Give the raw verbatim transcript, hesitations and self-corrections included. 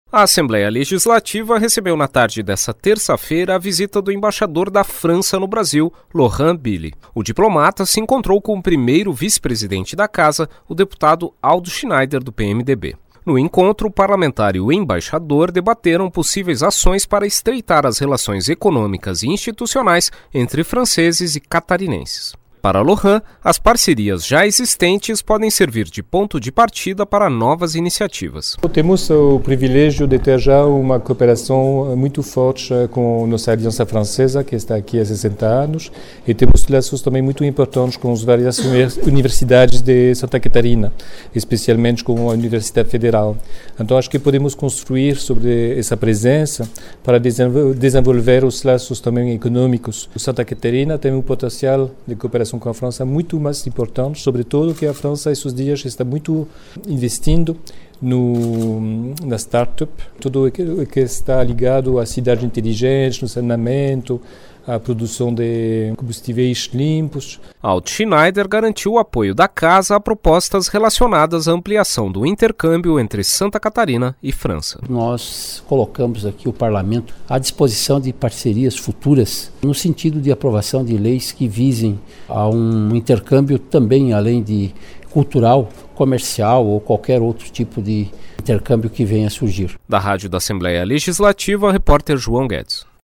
A Assembleia Legislativa recebeu na tarde desta terça-feira a visita do embaixador da França no Brasil, Laurent Billy. O diplomata se encontrou com o primeiro vice-presidente da casa, o deputado Aldo Schneider, do P M D B. No encontro, o parlamentar e o embaixador debateram possíveis ações para estreitar as relações econômicas e institucionais entre franceses e catarinenses. Para Laurent, as parcerias já existentes podem servir de ponto de partida para novas iniciativas. Temos o privilégio de ter já uma cooperação muito forte com a nossa Aliança Francesa, que está aqui há sessenta anos, e temos laços também muito importantes com as várias universidades de Santa Catarina, especialmente com a Universidade Federal. Então acho que podemos construir sobre essa presença para desenvolver os laços também econômicos. Santa Catarina tem um potencial de cooperação com a França muito mais importante, sobretudo que a França esses dias está muito investindo no, na startup, tudo o que, que está ligado à cidade inteligente, no saneamento, à produção de combustíveis limpos. Aldo Schneider garantiu o apoio da casa a propostas relacionadas à ampliação do intercâmbio entre Santa Catarina e França. Nós colocamos aqui o parlamento à disposição de parcerias futuras no sentido de aprovação de leis que visem a um intercâmbio também além de cultural, comercial ou qualquer outro tipo de intercâmbio que venha a surgir. Da Rádio da Assembleia Legislativa, repórter João Guedes.